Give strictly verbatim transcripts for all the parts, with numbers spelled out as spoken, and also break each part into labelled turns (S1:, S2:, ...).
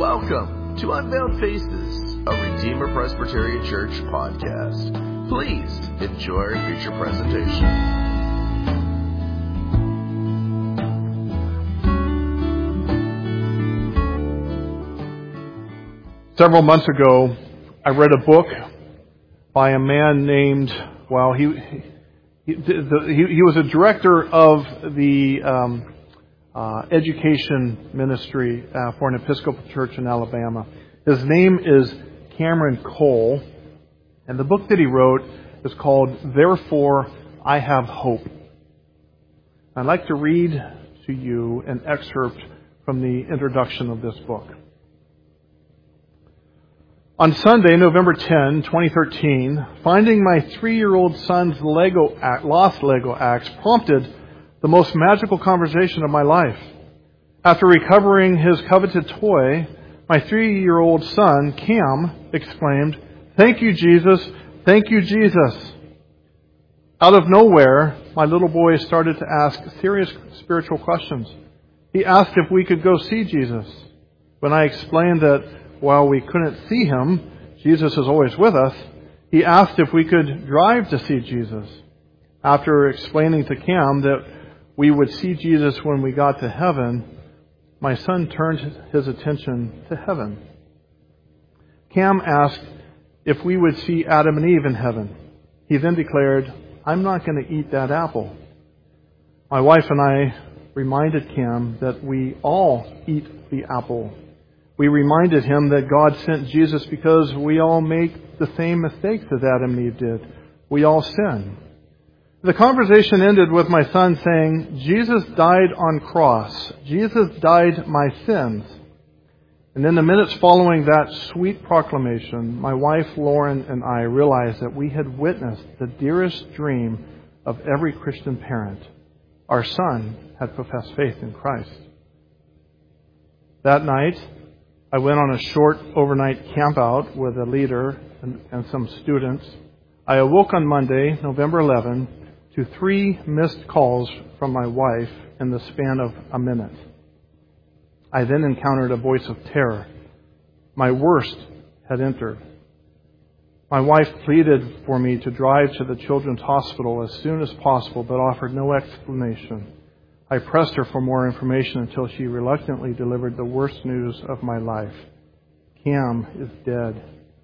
S1: Welcome to Unveiled Faces, a Redeemer Presbyterian Church podcast. Please enjoy our future presentation.
S2: Several months ago, I read a book by a man named, well, he he, the, he, he was a director of the um, uh, education ministry uh, for an Episcopal church in Alabama. His name is Cameron Cole, and the book that he wrote is called Therefore I Have Hope. I'd like to read to you an excerpt from the introduction of this book. On Sunday, November tenth, twenty thirteen, finding my three-year-old son's Lego act, lost Lego axe prompted the most magical conversation of my life. After recovering his coveted toy, my three-year-old son, Cam, exclaimed, "Thank you, Jesus! Thank you, Jesus!" Out of nowhere, my little boy started to ask serious spiritual questions. He asked if we could go see Jesus. When I explained that while we couldn't see him, Jesus is always with us, he asked if we could drive to see Jesus. After explaining to Cam that we would see Jesus when we got to heaven, my son turned his attention to heaven. Cam asked if we would see Adam and Eve in heaven. He then declared, "I'm not going to eat that apple." My wife and I reminded Cam that we all eat the apple. We reminded him that God sent Jesus because we all make the same mistakes as Adam and Eve did. We all sin. The conversation ended with my son saying, "Jesus died on cross. Jesus died my sins." And in the minutes following that sweet proclamation, my wife Lauren and I realized that we had witnessed the dearest dream of every Christian parent. Our son had professed faith in Christ. That night, I went on a short overnight campout with a leader and, and some students. I awoke on Monday, November eleventh, to three missed calls from my wife in the span of a minute. I then encountered a voice of terror. My worst had entered. My wife pleaded for me to drive to the children's hospital as soon as possible, but offered no explanation. I pressed her for more information until she reluctantly delivered the worst news of my life. Cam is dead.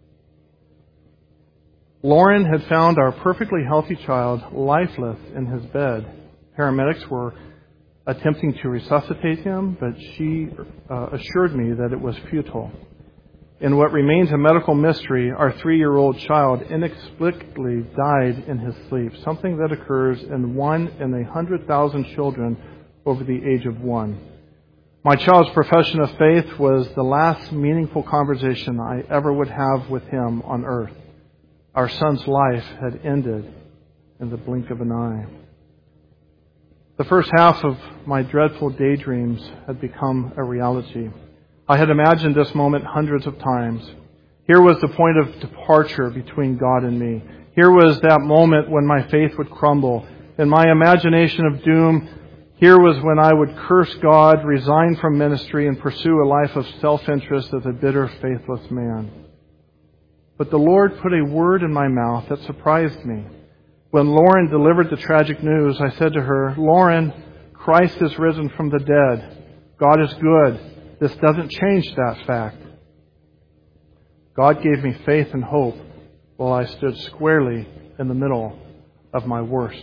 S2: Lauren had found our perfectly healthy child lifeless in his bed. Paramedics were attempting to resuscitate him, but she uh, assured me that it was futile. In what remains a medical mystery, our three-year-old child inexplicably died in his sleep, something that occurs in one in a hundred thousand children over the age of one. My child's profession of faith was the last meaningful conversation I ever would have with him on earth. Our son's life had ended in the blink of an eye. The first half of my dreadful daydreams had become a reality. I had imagined this moment hundreds of times. Here was the point of departure between God and me. Here was that moment when my faith would crumble. In my imagination of doom, here was when I would curse God, resign from ministry, and pursue a life of self-interest as a bitter, faithless man. But the Lord put a word in my mouth that surprised me. When Lauren delivered the tragic news, I said to her, "Lauren, Christ is risen from the dead. God is good. This doesn't change that fact." God gave me faith and hope while I stood squarely in the middle of my worst.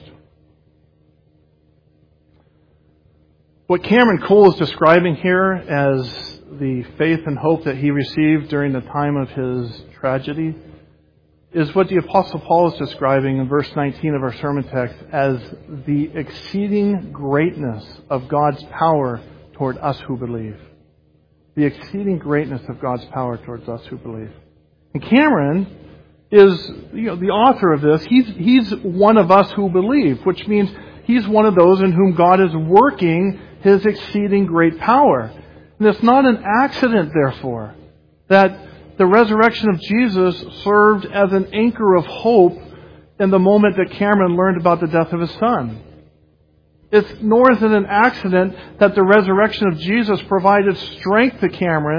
S2: What Cameron Cole is describing here as the faith and hope that he received during the time of his tragedy is what the Apostle Paul is describing in verse nineteen of our sermon text as the exceeding greatness of God's power toward us who believe. The exceeding greatness of God's power towards us who believe. And Cameron is, you know, the author of this. He's, he's one of us who believe, which means he's one of those in whom God is working His exceeding great power. And it's not an accident, therefore, that the resurrection of Jesus served as an anchor of hope in the moment that Cameron learned about the death of his son. It's nor is it an accident that the resurrection of Jesus provided strength to Cameron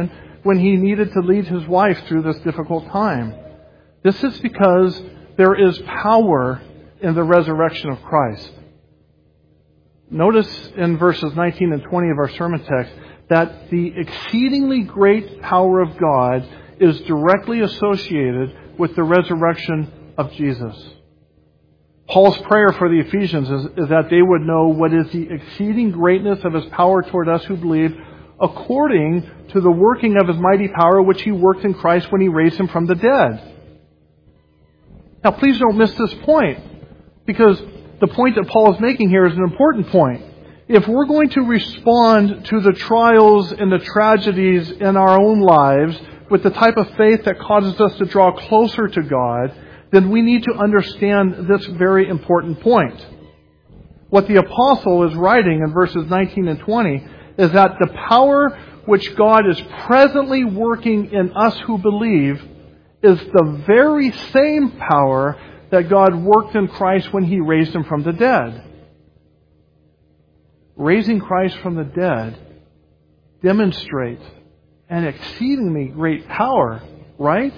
S2: when he needed to lead his wife through this difficult time. This is because there is power in the resurrection of Christ. Notice in verses nineteen and twenty of our sermon text that the exceedingly great power of God is directly associated with the resurrection of Jesus. Paul's prayer for the Ephesians is, is that they would know what is the exceeding greatness of His power toward us who believe, according to the working of His mighty power which He worked in Christ when He raised Him from the dead. Now please don't miss this point, because the point that Paul is making here is an important point. If we're going to respond to the trials and the tragedies in our own lives with the type of faith that causes us to draw closer to God, then we need to understand this very important point. What the apostle is writing in verses nineteen and twenty is that the power which God is presently working in us who believe is the very same power that God worked in Christ when He raised Him from the dead. Raising Christ from the dead demonstrates an exceedingly great power, right?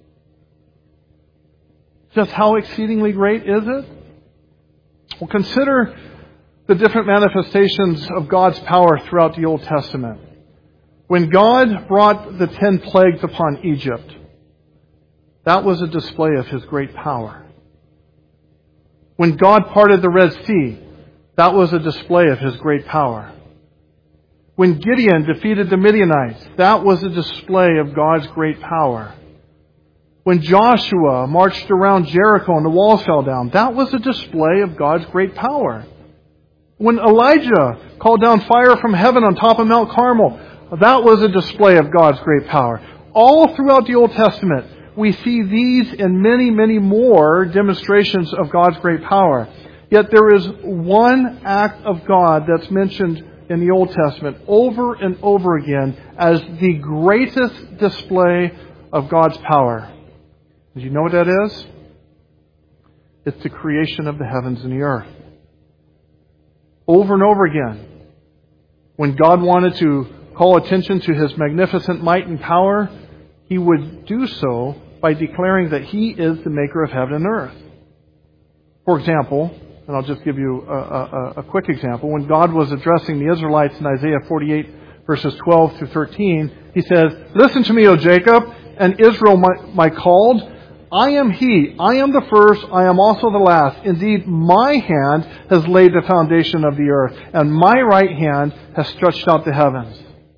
S2: Just how exceedingly great is it? Well, consider the different manifestations of God's power throughout the Old Testament. When God brought the ten plagues upon Egypt, that was a display of His great power. When God parted the Red Sea, that was a display of His great power. When Gideon defeated the Midianites, that was a display of God's great power. When Joshua marched around Jericho and the walls fell down, that was a display of God's great power. When Elijah called down fire from heaven on top of Mount Carmel, that was a display of God's great power. All throughout the Old Testament, we see these and many, many more demonstrations of God's great power. Yet there is one act of God that's mentioned in the Old Testament over and over again as the greatest display of God's power. Do you know what that is? It's the creation of the heavens and the earth. Over and over again, when God wanted to call attention to His magnificent might and power, He would do so by declaring that He is the maker of heaven and earth. For example, and I'll just give you a, a, a quick example. When God was addressing the Israelites in Isaiah forty-eight, verses twelve through thirteen, He says, "Listen to me, O Jacob, and Israel, my, my called. I am He. I am the first. I am also the last. Indeed, my hand has laid the foundation of the earth, and my right hand has stretched out the heavens."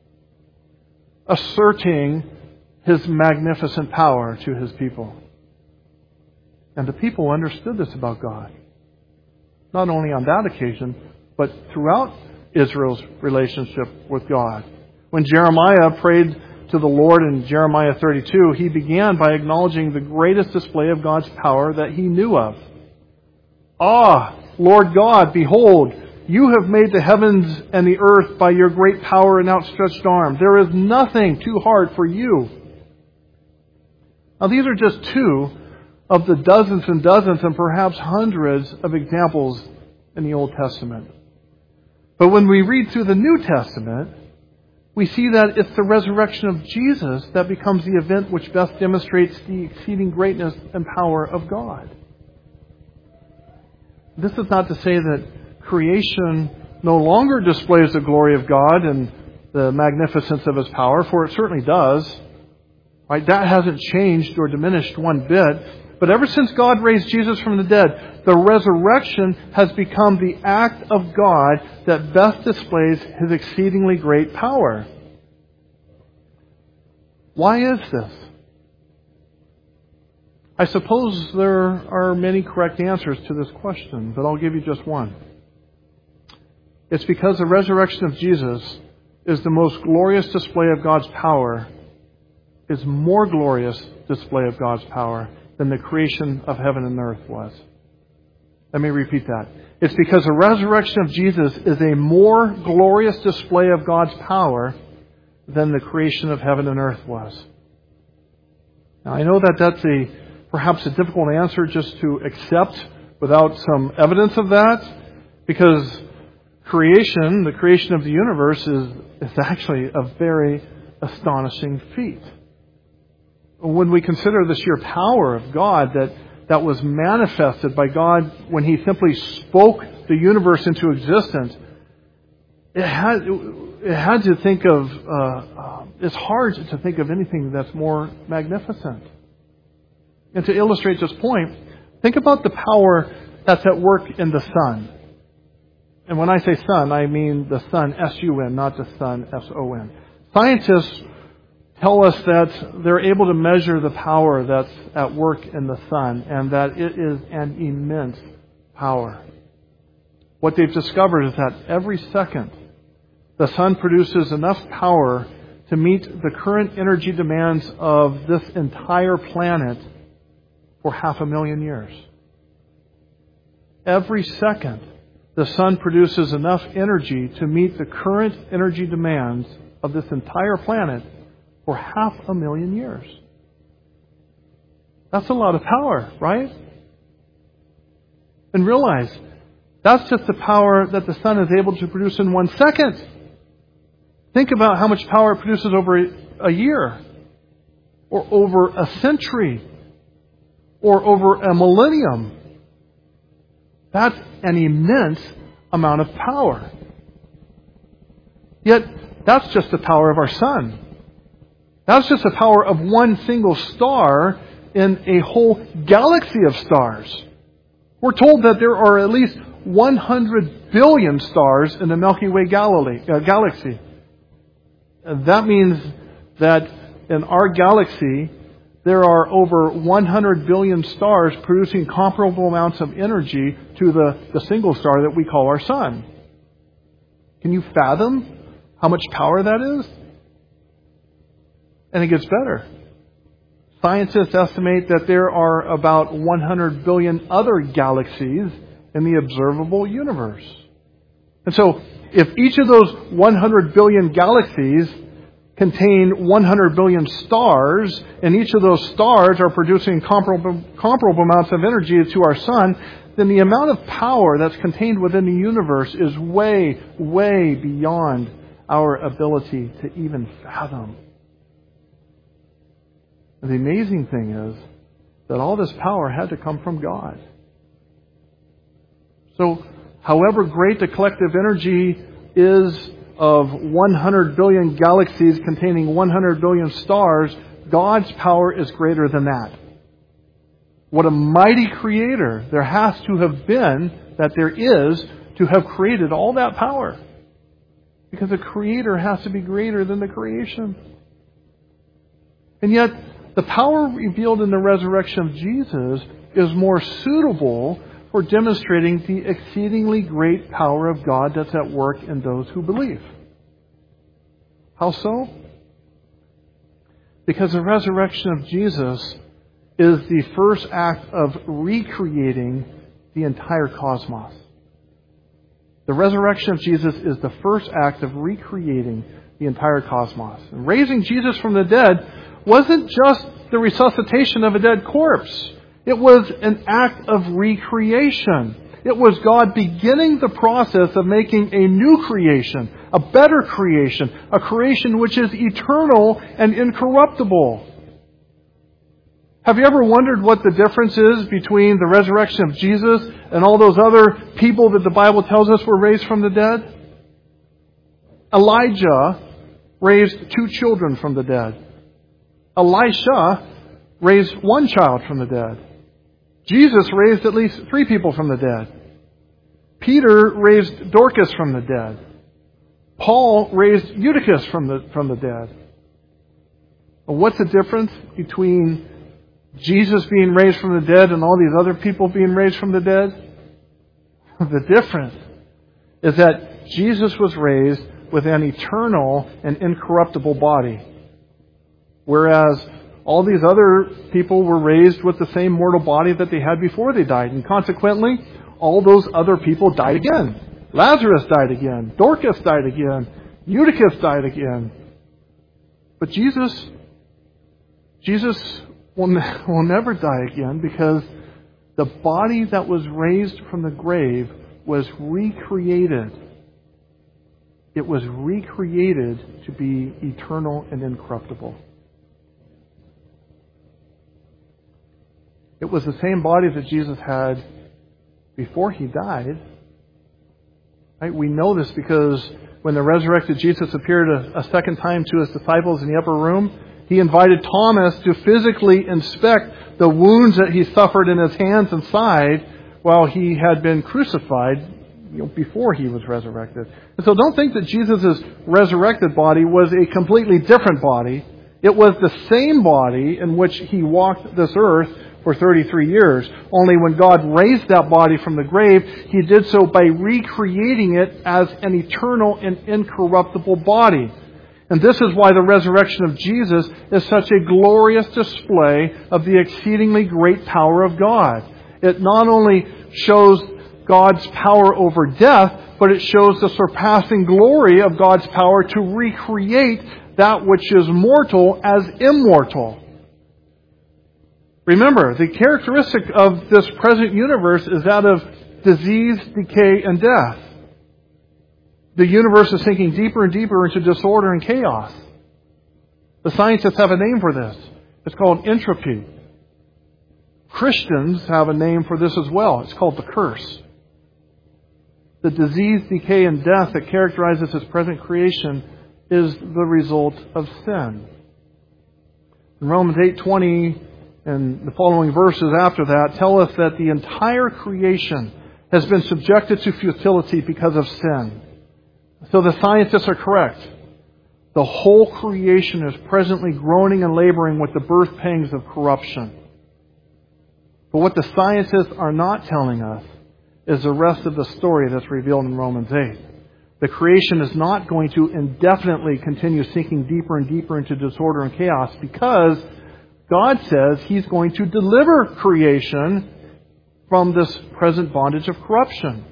S2: Asserting His magnificent power to His people. And the people understood this about God. Not only on that occasion, but throughout Israel's relationship with God. When Jeremiah prayed to the Lord in Jeremiah thirty-two, he began by acknowledging the greatest display of God's power that he knew of. "Ah, Lord God, behold, you have made the heavens and the earth by your great power and outstretched arm. There is nothing too hard for you." Now, these are just two of the dozens and dozens and perhaps hundreds of examples in the Old Testament. But when we read through the New Testament, we see that it's the resurrection of Jesus that becomes the event which best demonstrates the exceeding greatness and power of God. This is not to say that creation no longer displays the glory of God and the magnificence of His power, for it certainly does. Right? That hasn't changed or diminished one bit. But ever since God raised Jesus from the dead, the resurrection has become the act of God that best displays His exceedingly great power. Why is this? I suppose there are many correct answers to this question, but I'll give you just one. It's because the resurrection of Jesus is the most glorious display of God's power, is more glorious display of God's power than the creation of heaven and earth was. Let me repeat that. It's because the resurrection of Jesus is a more glorious display of God's power than the creation of heaven and earth was. Now, I know that that's a perhaps a difficult answer just to accept without some evidence of that, because creation, the creation of the universe, is, is actually a very, astonishing feat. When we consider the sheer power of God that, that was manifested by God when He simply spoke the universe into existence, it had, it had to think of, uh, uh, it's hard to think of anything that's more magnificent. And to illustrate this point, think about the power that's at work in the sun. And when I say sun, I mean the sun, S U N, not the sun, S O N. Scientists tell us that they're able to measure the power that's at work in the sun, and that it is an immense power. What they've discovered is that every second, the sun produces enough power to meet the current energy demands of this entire planet for half a million years. Every second, the sun produces enough energy to meet the current energy demands of this entire planet for half a million years. That's a lot of power, right? And realize, that's just the power that the sun is able to produce in one second. Think about how much power it produces over a year, or over a century, or over a millennium. That's an immense amount of power. Yet, that's just the power of our sun. That's just the power of one single star in a whole galaxy of stars. We're told that there are at least one hundred billion stars in the Milky Way galaxy. That means that in our galaxy, there are over one hundred billion stars producing comparable amounts of energy to the, the single star that we call our sun. Can you fathom how much power that is? And it gets better. Scientists estimate that there are about one hundred billion other galaxies in the observable universe. And so, if each of those one hundred billion galaxies contain one hundred billion stars, and each of those stars are producing comparable, comparable amounts of energy to our sun, then the amount of power that's contained within the universe is way, way beyond our ability to even fathom. And the amazing thing is that all this power had to come from God. So, however great the collective energy is of one hundred billion galaxies containing one hundred billion stars, God's power is greater than that. What a mighty creator there has to have been, that there is, to have created all that power. Because the creator has to be greater than the creation. And yet, the power revealed in the resurrection of Jesus is more suitable for demonstrating the exceedingly great power of God that's at work in those who believe. How so? Because the resurrection of Jesus is the first act of recreating the entire cosmos. The resurrection of Jesus is the first act of recreating the entire cosmos. And raising Jesus from the dead wasn't just the resuscitation of a dead corpse. It was an act of recreation. It was God beginning the process of making a new creation, a better creation, a creation which is eternal and incorruptible. Have you ever wondered what the difference is between the resurrection of Jesus and all those other people that the Bible tells us were raised from the dead? Elijah raised two children from the dead. Elisha raised one child from the dead. Jesus raised at least three people from the dead. Peter raised Dorcas from the dead. Paul raised Eutychus from the, from the dead. What's the difference between Jesus being raised from the dead and all these other people being raised from the dead? The difference is that Jesus was raised with an eternal and incorruptible body, whereas all these other people were raised with the same mortal body that they had before they died. And consequently, all those other people died again. Lazarus died again. Dorcas died again. Eutychus died again. But Jesus, Jesus will, ne- will never die again, because the body that was raised from the grave was recreated It was recreated to be eternal and incorruptible. It was the same body that Jesus had before He died. Right? We know this because when the resurrected Jesus appeared a, a second time to His disciples in the upper room, He invited Thomas to physically inspect the wounds that He suffered in His hands and side while He had been crucified, you know, before He was resurrected. And so don't think that Jesus' resurrected body was a completely different body. It was the same body in which He walked this earth for thirty-three years. Only when God raised that body from the grave, He did so by recreating it as an eternal and incorruptible body. And this is why the resurrection of Jesus is such a glorious display of the exceedingly great power of God. It not only shows God's power over death, but it shows the surpassing glory of God's power to recreate that which is mortal as immortal. Remember, the characteristic of this present universe is that of disease, decay, and death. The universe is sinking deeper and deeper into disorder and chaos. The scientists have a name for this. It's called entropy. Christians have a name for this as well. It's called the curse. The disease, decay, and death that characterizes His present creation is the result of sin. In Romans eight twenty and the following verses after that tell us that the entire creation has been subjected to futility because of sin. So the scientists are correct. The whole creation is presently groaning and laboring with the birth pangs of corruption. But what the scientists are not telling us is the rest of the story that's revealed in Romans eight. The creation is not going to indefinitely continue sinking deeper and deeper into disorder and chaos because God says He's going to deliver creation from this present bondage of corruption.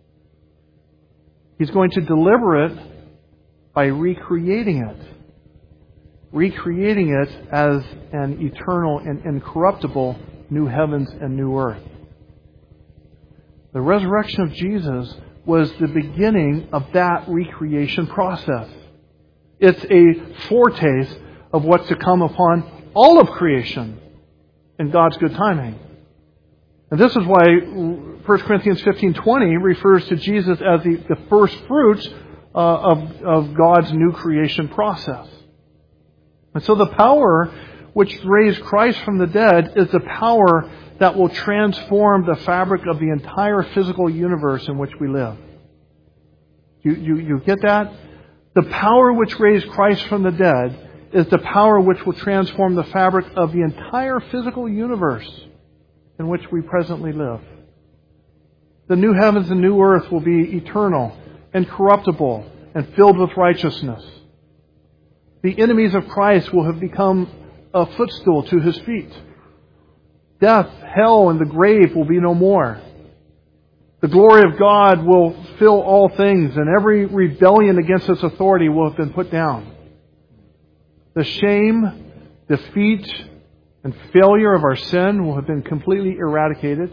S2: He's going to deliver it by recreating it. Recreating it as an eternal and incorruptible new heavens and new earth. The resurrection of Jesus was the beginning of that recreation process. It's a foretaste of what's to come upon all of creation in God's good timing. And this is why First Corinthians fifteen twenty refers to Jesus as the, the first fruits uh, of, of God's new creation process. And so the power which raised Christ from the dead is the power that will transform the fabric of the entire physical universe in which we live. You, you, you get that? The power which raised Christ from the dead is the power which will transform the fabric of the entire physical universe in which we presently live. The new heavens and new earth will be eternal, incorruptible, and filled with righteousness. The enemies of Christ will have become a footstool to His feet. Death, hell, and the grave will be no more. The glory of God will fill all things, and every rebellion against His authority will have been put down. The shame, defeat, and failure of our sin will have been completely eradicated.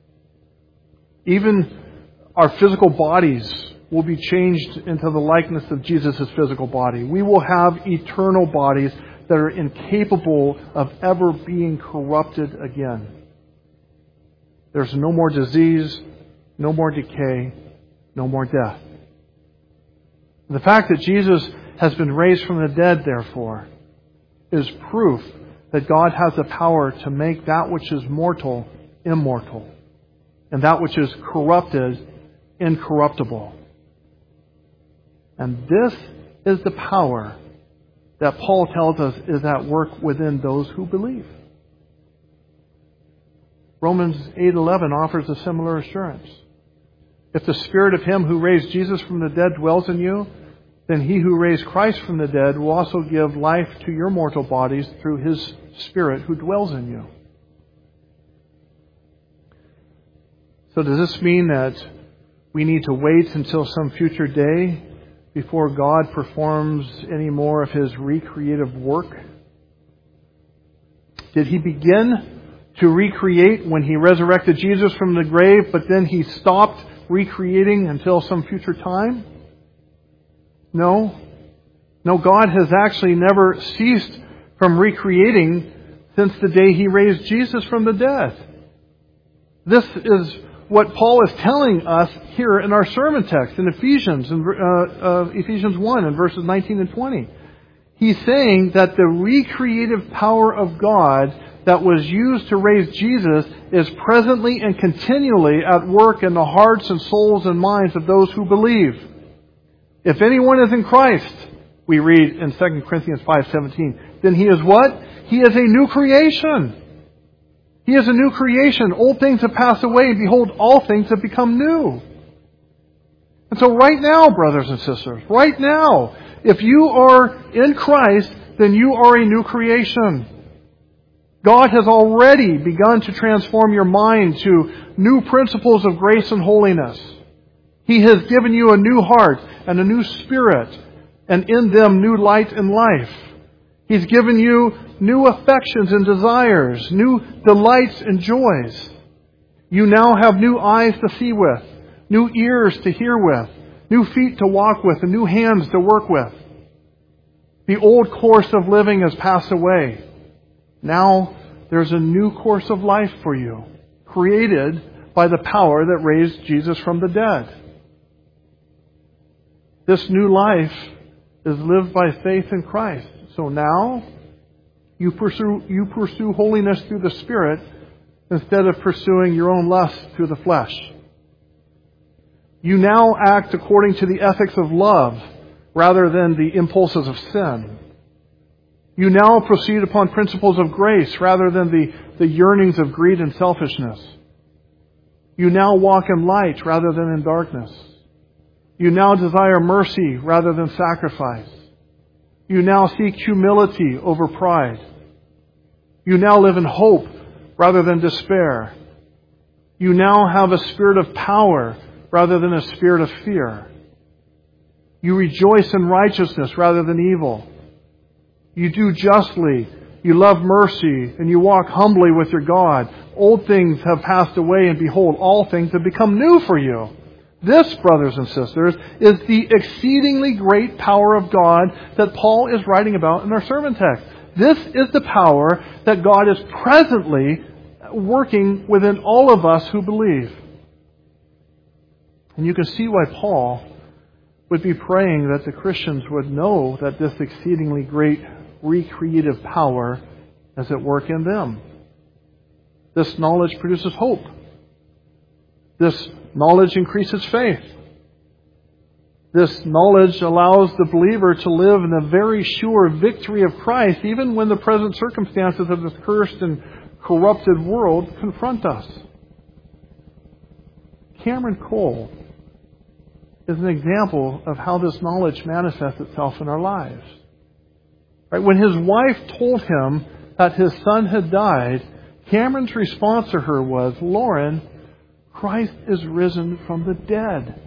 S2: Even our physical bodies will be changed into the likeness of Jesus' physical body. We will have eternal bodies that are incapable of ever being corrupted again. There's no more disease, no more decay, no more death. The fact that Jesus has been raised from the dead, therefore, is proof that God has the power to make that which is mortal immortal, and that which is corrupted incorruptible. And this is the power that Paul tells us is at work within those who believe. Romans eight eleven offers a similar assurance. If the Spirit of Him who raised Jesus from the dead dwells in you, then He who raised Christ from the dead will also give life to your mortal bodies through His Spirit who dwells in you. So does this mean that we need to wait until some future day before God performs any more of His recreative work? Did He begin to recreate when He resurrected Jesus from the grave, but then He stopped recreating until some future time? No. No, God has actually never ceased from recreating since the day He raised Jesus from the dead. This is what Paul is telling us here in our sermon text in Ephesians, in, uh, uh, Ephesians one in verses nineteen and twenty. He's saying that the recreative power of God that was used to raise Jesus is presently and continually at work in the hearts and souls and minds of those who believe. If anyone is in Christ, we read in Second Corinthians five seventeen, then he is what? He is a new creation. He is a new creation. Old things have passed away, and behold, all things have become new. And so right now, brothers and sisters, right now, if you are in Christ, then you are a new creation. God has already begun to transform your mind to new principles of grace and holiness. He has given you a new heart and a new spirit, and in them new light and life. He's given you new affections and desires, new delights and joys. You now have new eyes to see with, new ears to hear with, new feet to walk with, and new hands to work with. The old course of living has passed away. Now there's a new course of life for you, created by the power that raised Jesus from the dead. This new life is lived by faith in Christ. So now you pursue you pursue holiness through the Spirit instead of pursuing your own lust through the flesh. You now act according to the ethics of love rather than the impulses of sin. You now proceed upon principles of grace rather than the, the yearnings of greed and selfishness. You now walk in light rather than in darkness. You now desire mercy rather than sacrifice. You now seek humility over pride. You now live in hope rather than despair. You now have a spirit of power rather than a spirit of fear. You rejoice in righteousness rather than evil. You do justly. You love mercy, and you walk humbly with your God. Old things have passed away, and behold, all things have become new for you. This, brothers and sisters, is the exceedingly great power of God that Paul is writing about in our sermon text. This is the power that God is presently working within all of us who believe. And you can see why Paul would be praying that the Christians would know that this exceedingly great recreative power is at work in them. This knowledge produces hope. This knowledge increases faith. This knowledge allows the believer to live in the very sure victory of Christ, even when the present circumstances of this cursed and corrupted world confront us. Cameron Cole is an example of how this knowledge manifests itself in our lives. Right? When his wife told him that his son had died, Cameron's response to her was, "Lauren, Christ is risen from the dead."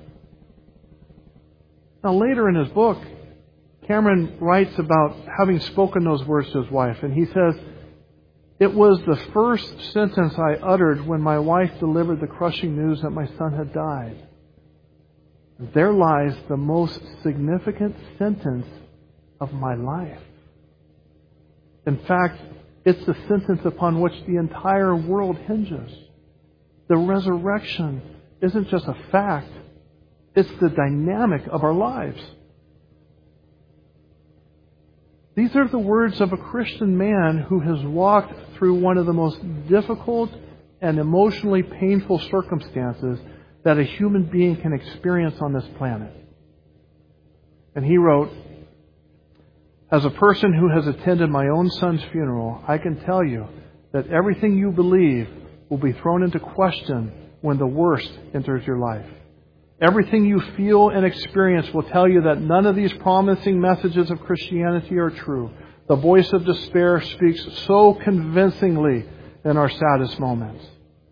S2: Now later in his book, Cameron writes about having spoken those words to his wife, and he says, "It was the first sentence I uttered when my wife delivered the crushing news that my son had died. There lies the most significant sentence of my life. In fact, it's the sentence upon which the entire world hinges. The resurrection isn't just a fact, it's the dynamic of our lives." These are the words of a Christian man who has walked through one of the most difficult and emotionally painful circumstances that a human being can experience on this planet. And he wrote, "As a person who has attended my own son's funeral, I can tell you that everything you believe will be thrown into question when the worst enters your life. Everything you feel and experience will tell you that none of these promising messages of Christianity are true. The voice of despair speaks so convincingly in our saddest moments."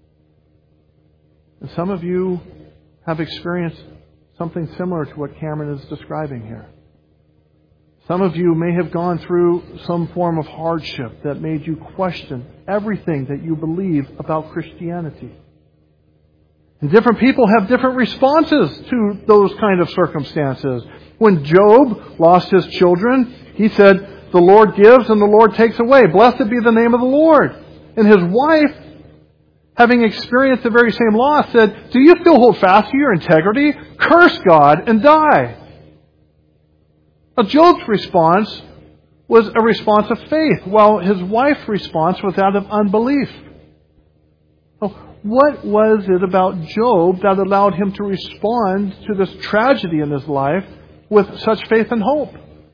S2: And some of you have experienced something similar to what Cameron is describing here. Some of you may have gone through some form of hardship that made you question everything that you believe about Christianity. And different people have different responses to those kind of circumstances. When Job lost his children, he said, the Lord gives and the Lord takes away. Blessed be the name of the Lord. And his wife, having experienced the very same loss, said, do you still hold fast to your integrity? Curse God and die. Now, Job's response was a response of faith, while his wife's response was that of unbelief. So what was it about Job that allowed him to respond to this tragedy in his life with such faith and hope?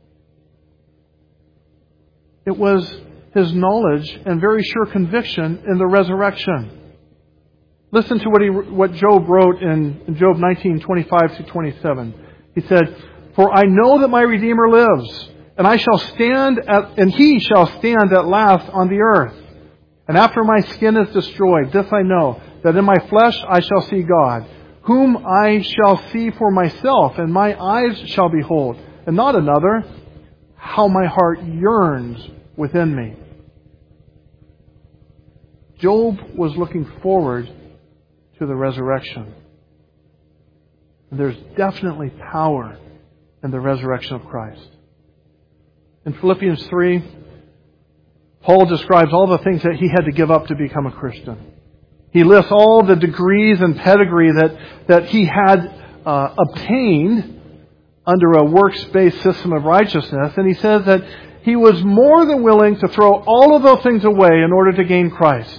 S2: It was his knowledge and very sure conviction in the resurrection. Listen to what he, what Job wrote in, in Job nineteen, twenty-five to twenty-seven. He said, for I know that my Redeemer lives, and I shall stand at, and he shall stand at last on the earth. And after my skin is destroyed, this I know, that in my flesh I shall see God, whom I shall see for myself, and my eyes shall behold, and not another. How my heart yearns within me. Job was looking forward to the resurrection. And there's definitely power in the resurrection of Christ. In Philippians three, Paul describes all the things that he had to give up to become a Christian. He lists all the degrees and pedigree that, that he had uh, obtained under a works-based system of righteousness. And he says that he was more than willing to throw all of those things away in order to gain Christ.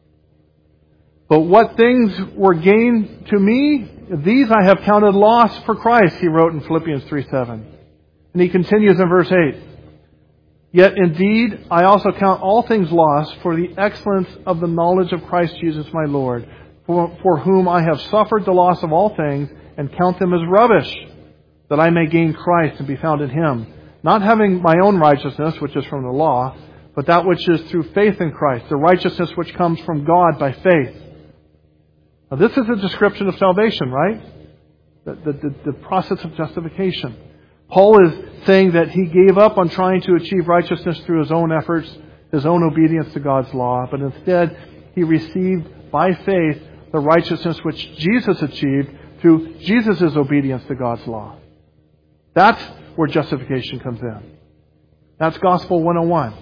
S2: But what things were gained to me, these I have counted loss for Christ, he wrote in Philippians three seven. And he continues in verse eight. Yet indeed, I also count all things lost for the excellence of the knowledge of Christ Jesus my Lord, for, for whom I have suffered the loss of all things, and count them as rubbish, that I may gain Christ and be found in Him, not having my own righteousness, which is from the law, but that which is through faith in Christ, the righteousness which comes from God by faith. Now, this is a description of salvation, right? The, the, the, the process of justification. Paul is saying that he gave up on trying to achieve righteousness through his own efforts, his own obedience to God's law, but instead he received by faith the righteousness which Jesus achieved through Jesus' obedience to God's law. That's where justification comes in. That's Gospel one oh one.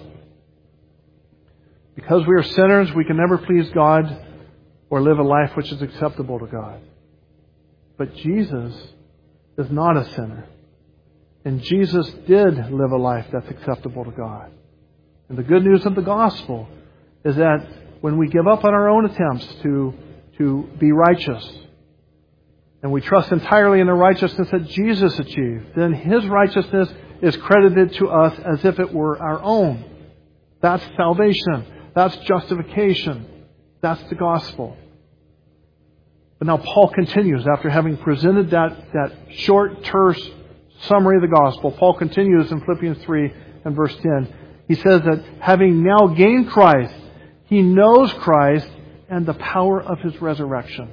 S2: Because we are sinners, we can never please God or live a life which is acceptable to God. But Jesus is not a sinner. And Jesus did live a life that's acceptable to God. And the good news of the gospel is that when we give up on our own attempts to, to be righteous, and we trust entirely in the righteousness that Jesus achieved, then His righteousness is credited to us as if it were our own. That's salvation. That's justification. That's the gospel. But now Paul continues, after having presented that, that short, terse summary of the gospel. Paul continues in Philippians three and verse ten. He says that having now gained Christ, he knows Christ and the power of His resurrection.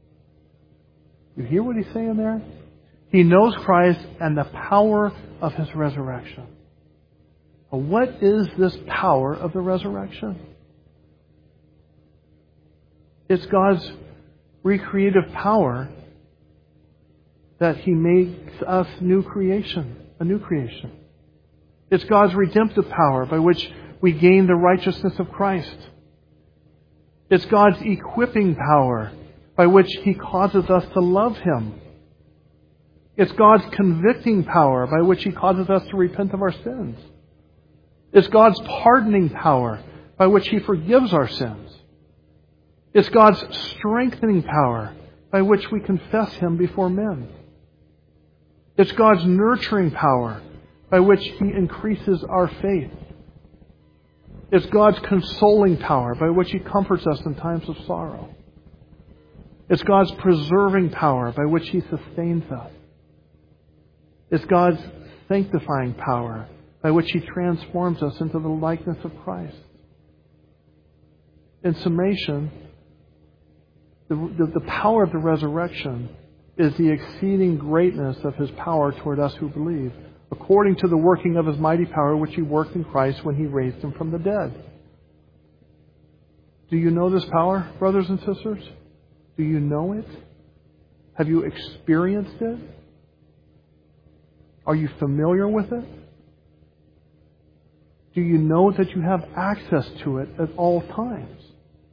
S2: You hear what he's saying there? He knows Christ and the power of His resurrection. Well, what is this power of the resurrection? It's God's recreative power that He makes us new creation, a new creation. It's God's redemptive power by which we gain the righteousness of Christ. It's God's equipping power by which He causes us to love Him. It's God's convicting power by which He causes us to repent of our sins. It's God's pardoning power by which He forgives our sins. It's God's strengthening power by which we confess Him before men. It's God's nurturing power by which He increases our faith. It's God's consoling power by which He comforts us in times of sorrow. It's God's preserving power by which He sustains us. It's God's sanctifying power by which He transforms us into the likeness of Christ. In summation, the, the, the power of the resurrection is the exceeding greatness of His power toward us who believe, according to the working of His mighty power which He worked in Christ when He raised Him from the dead. Do you know this power, brothers and sisters? Do you know it? Have you experienced it? Are you familiar with it? Do you know that you have access to it at all times?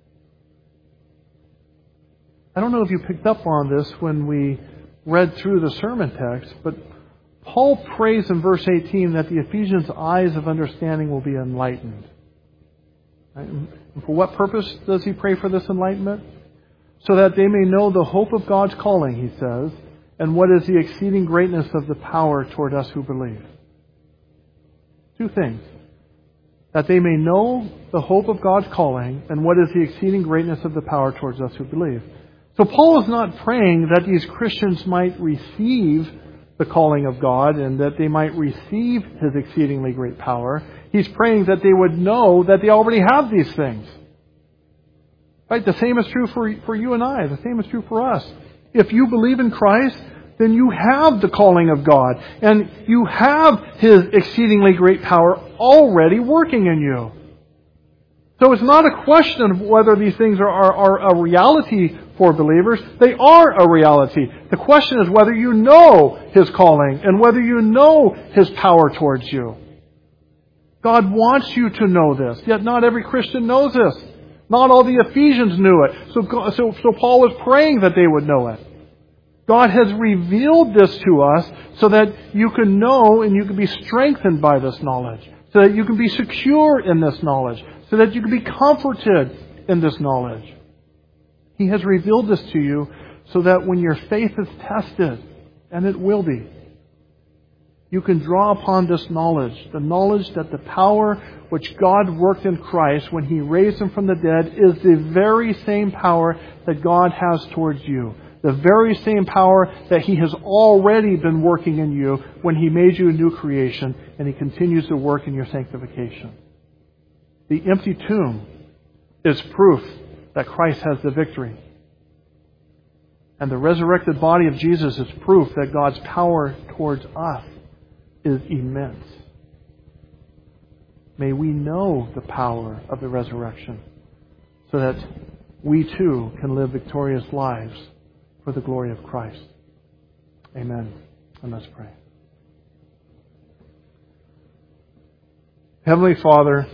S2: I don't know if you picked up on this when we read through the sermon text, but Paul prays in verse eighteen that the Ephesians' eyes of understanding will be enlightened. Right? And for what purpose does he pray for this enlightenment? So that they may know the hope of God's calling, he says, and what is the exceeding greatness of the power toward us who believe. Two things. That they may know the hope of God's calling and what is the exceeding greatness of the power towards us who believe. So Paul is not praying that these Christians might receive the calling of God and that they might receive His exceedingly great power. He's praying that they would know that they already have these things. Right? The same is true for, for you and I. The same is true for us. If you believe in Christ, then you have the calling of God. And you have His exceedingly great power already working in you. So it's not a question of whether these things are, are, are a reality for believers. They are a reality. The question is whether you know His calling and whether you know His power towards you. God wants you to know this, yet not every Christian knows this. Not all the Ephesians knew it. So, so, so Paul was praying that they would know it. God has revealed this to us so that you can know and you can be strengthened by this knowledge. So that you can be secure in this knowledge. So that you can be comforted in this knowledge. He has revealed this to you so that when your faith is tested, and it will be, you can draw upon this knowledge. The knowledge that the power which God worked in Christ when He raised Him from the dead is the very same power that God has towards you. The very same power that He has already been working in you when He made you a new creation, and He continues to work in your sanctification. The empty tomb is proof that Christ has the victory. And the resurrected body of Jesus is proof that God's power towards us is immense. May we know the power of the resurrection so that we too can live victorious lives for the glory of Christ. Amen. And let's pray. Heavenly Father,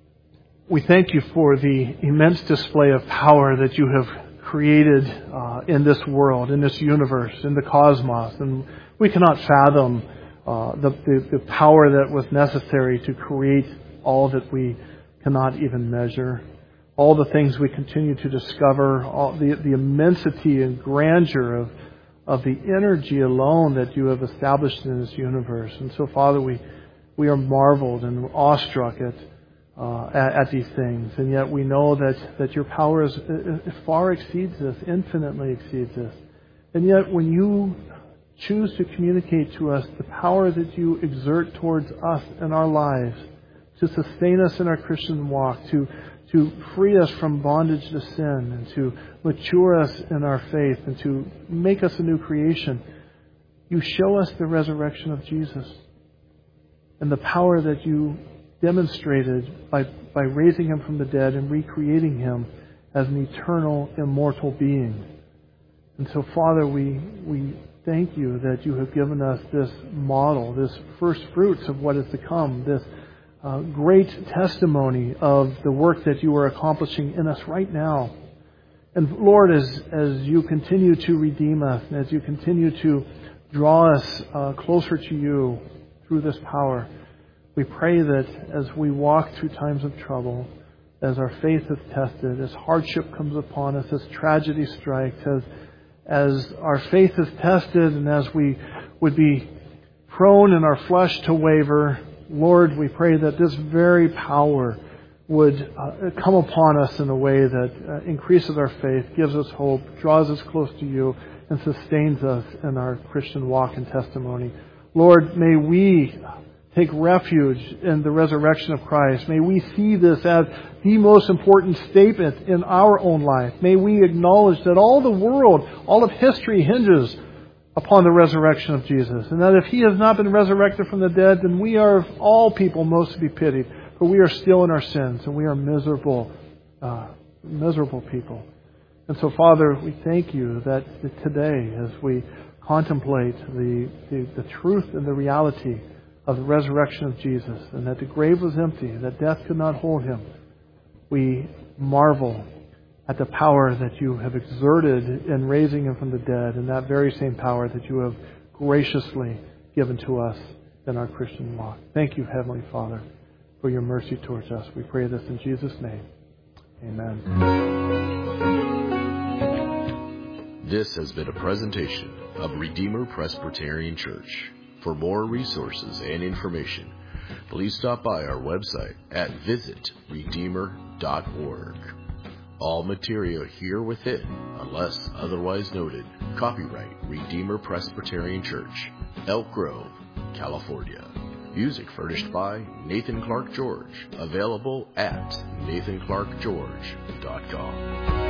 S2: we thank You for the immense display of power that You have created uh, in this world, in this universe, in the cosmos. And we cannot fathom uh, the, the, the power that was necessary to create all that we cannot even measure. All the things we continue to discover, all the, the immensity and grandeur of, of the energy alone that You have established in this universe. And so, Father, we, we are marveled and awestruck at Uh, at, at these things, and yet we know that, that Your power is, it far exceeds this, infinitely exceeds this. And yet when You choose to communicate to us the power that You exert towards us in our lives, to sustain us in our Christian walk, to, to free us from bondage to sin, and to mature us in our faith, and to make us a new creation, You show us the resurrection of Jesus and the power that You demonstrated by, by raising Him from the dead and recreating Him as an eternal, immortal being. And so, Father, we we thank You that You have given us this model, this first fruits of what is to come, this uh, great testimony of the work that You are accomplishing in us right now. And Lord, as, as You continue to redeem us, and as You continue to draw us uh, closer to You through this power, we pray that as we walk through times of trouble, as our faith is tested, as hardship comes upon us, as tragedy strikes, as, as our faith is tested, and as we would be prone in our flesh to waver, Lord, we pray that this very power would uh, come upon us in a way that uh, increases our faith, gives us hope, draws us close to You, and sustains us in our Christian walk and testimony. Lord, may we take refuge in the resurrection of Christ. May we see this as the most important statement in our own life. May we acknowledge that all the world, all of history hinges upon the resurrection of Jesus. And that if He has not been resurrected from the dead, then we are of all people most to be pitied. For we are still in our sins and we are miserable, uh, miserable people. And so, Father, we thank You that today, as we contemplate the, the, the truth and the reality of the resurrection of Jesus, and that the grave was empty, and that death could not hold him, we marvel at the power that you have exerted in raising him from the dead, and that very same power that you have graciously given to us in our Christian walk. Thank you, Heavenly Father, for your mercy towards us. We pray this in Jesus' name. Amen.
S1: This has been a presentation of Redeemer Presbyterian Church. For more resources and information, please stop by our website at visit redeemer dot org. All material here within, unless otherwise noted, copyright Redeemer Presbyterian Church, Elk Grove, California. Music furnished by Nathan Clark George, available at nathan clark george dot com.